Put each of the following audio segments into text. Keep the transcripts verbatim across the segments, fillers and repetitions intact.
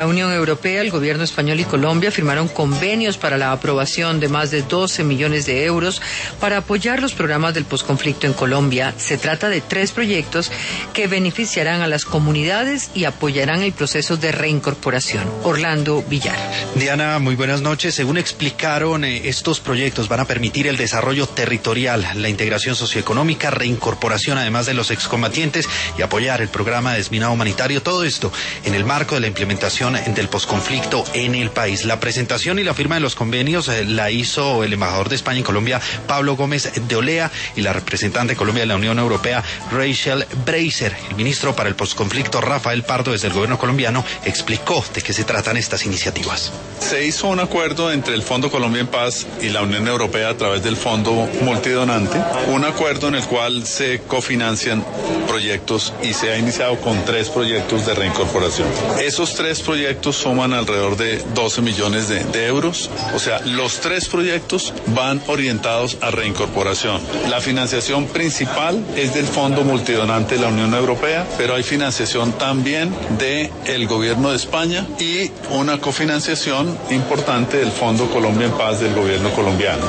La Unión Europea, el gobierno español y Colombia firmaron convenios para la aprobación de más de doce millones de euros para apoyar los programas del posconflicto en Colombia. Se trata de tres proyectos que beneficiarán a las comunidades y apoyarán el proceso de reincorporación. Orlando Villar. Diana, muy buenas noches. Según explicaron, eh, estos proyectos van a permitir el desarrollo territorial, la integración socioeconómica, reincorporación además de los excombatientes y apoyar el programa de desminado humanitario. Todo esto en el marco de la implementación del posconflicto en el país. La presentación y la firma de los convenios eh, la hizo el embajador de España en Colombia, Pablo Gómez de Olea, y la representante de Colombia de la Unión Europea, Rachel Breiser. El ministro para el posconflicto, Rafael Pardo, desde el gobierno colombiano, explicó de qué se tratan estas iniciativas. Se hizo un acuerdo entre el Fondo Colombia en Paz y la Unión Europea a través del Fondo Multidonante, un acuerdo en el cual se cofinancian proyectos y se ha iniciado con tres proyectos de reincorporación. Esos tres proyectos proyectos suman alrededor de doce millones de, de euros, o sea, los tres proyectos van orientados a reincorporación. La financiación principal es del Fondo Multidonante de la Unión Europea, pero hay financiación también del Gobierno de España y una cofinanciación importante del Fondo Colombia en Paz del Gobierno colombiano.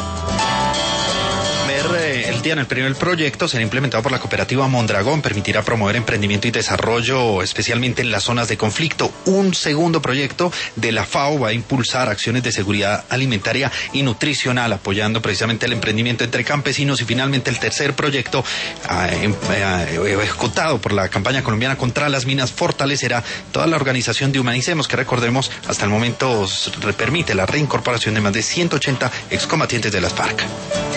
El día en el primer proyecto será implementado por la cooperativa Mondragón, permitirá promover emprendimiento y desarrollo, especialmente en las zonas de conflicto. Un segundo proyecto de la FAO va a impulsar acciones de seguridad alimentaria y nutricional, apoyando precisamente el emprendimiento entre campesinos. Y finalmente el tercer proyecto, eh, eh, ejecutado por la campaña colombiana contra las minas, fortalecerá toda la organización de Humanicemos, que recordemos hasta el momento permite la reincorporación de más de ciento ochenta excombatientes de las FARC.